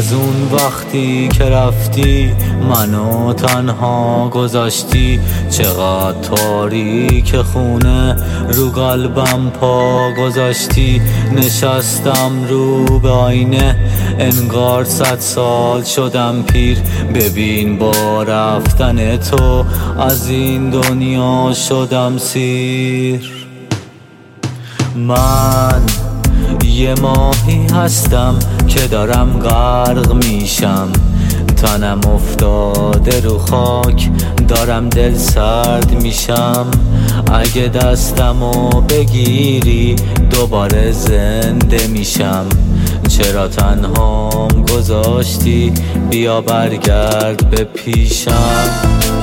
از اون وقتی که رفتی منو تنها گذاشتی، چقدر تاریک خونه رو قلبم پا گذاشتی. نشستم رو به آینه انگار 100 سال شدم پیر. ببین با رفتن تو از این دنیا شدم سیر. من یه ماهی هستم که دارم غرق میشم، تنم افتاده رو خاک، دارم دل سرد میشم. اگه دستمو بگیری دوباره زنده میشم. چرا تنهام گذاشتی؟ بیا برگرد به پیشم.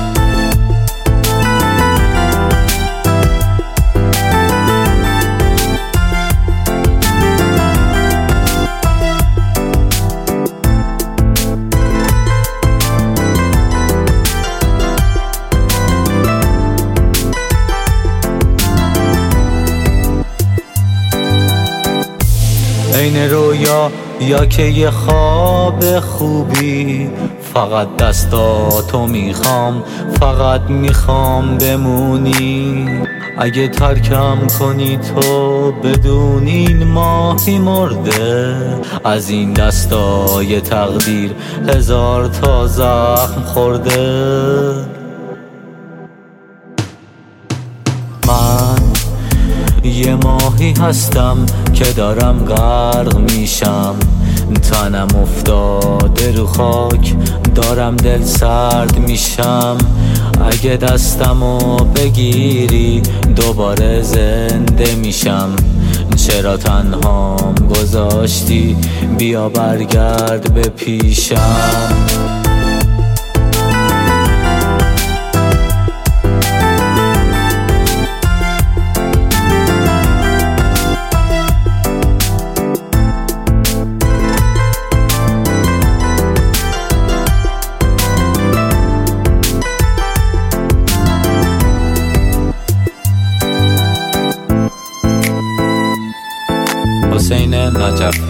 این رویا یا که یه خواب خوبی، فقط دستاتو میخوام، فقط میخوام بمونی. اگه ترکم کنی تو بدون این ماهی مرده، از این دستای تقدیر 1000 تا زخم خورده. من یه ماهی هستم که دارم غرق میشم، تنم افتاده رو خاک، دارم دل سرد میشم. اگه دستمو بگیری دوباره زنده میشم. چرا تنهام گذاشتی؟ بیا برگرد به پیشم. حسین نجف.